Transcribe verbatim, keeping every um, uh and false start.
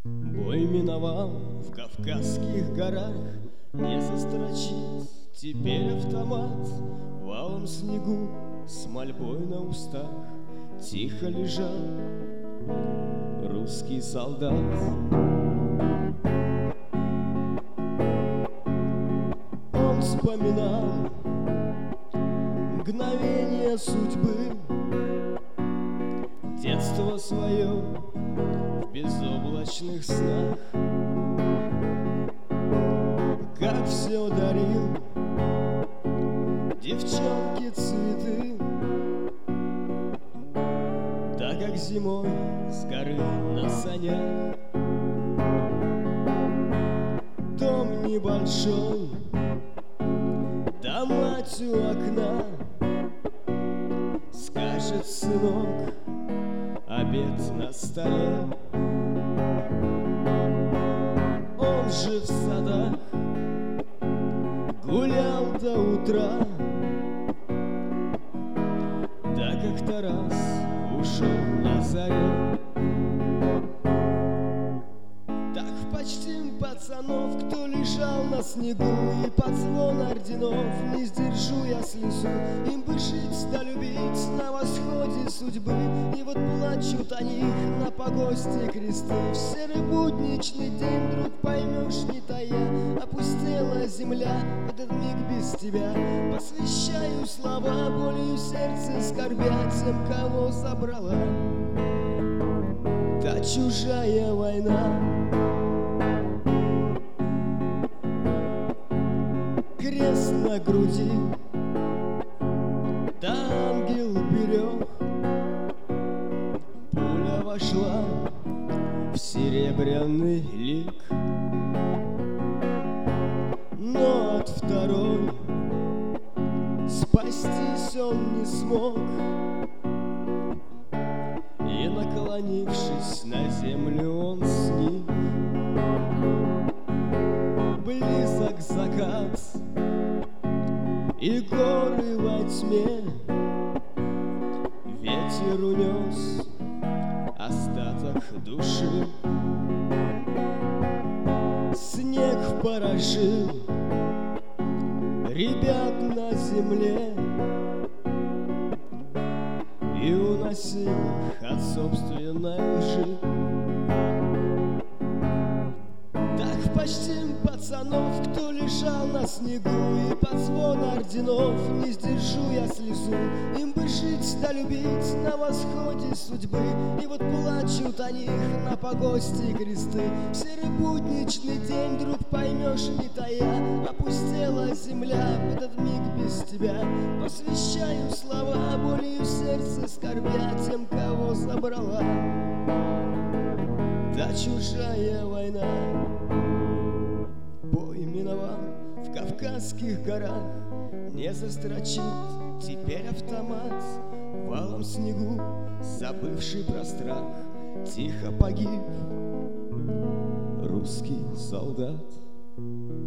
Бой миновал в Кавказских горах, не застрочит теперь автомат. Валом снегу с мольбой на устах тихо лежал русский солдат. Он вспоминал мгновение судьбы, детство свое в безоблачных снах. Как все дарил девчонке цветы, так как зимой с горы на санях. Дом небольшой, да мать у окна, скажет: сынок, обед на столе. Он же в садах гулял до утра, да как-то раз ушел на заре. Так почтим пацанов, кто лежал на снегу, и под звон орденов не сдержу я слезу. Им бы жить да любить на восходе судьбы, и вот плачут о них на погосте кресты. В серый будничный день вдруг поймешь, не тая, опустела земля в этот миг без тебя. Посвящаю слова болью сердца скорбя тем, кого забрала та чужая война. Крест на груди, да ангел берег, пуля вошла в серебряный лик, но от второй спастись он не смог, и, наклонившись на землю, он сник. Близок закат, и горы во тьме, ветер унес остаток души. Снег порошил ребят на земле и уносил их от собственной лжи. Так почтим пацанов, кто лежал на снегу, и под звон орденов не сдержу я слезу. Им бы жить да любить на восходе судьбы, и вот плачут о них на погосте кресты. В серый будничный день вдруг поймешь, не тая, опустела земля в этот миг без тебя. Посвящаю слова болью сердца скорбя тем, кого забрала та чужая война. Бой миновал в Кавказских горах, не застрочит теперь автомат. Валом снегу, забывший про страх, тихо погиб русский солдат.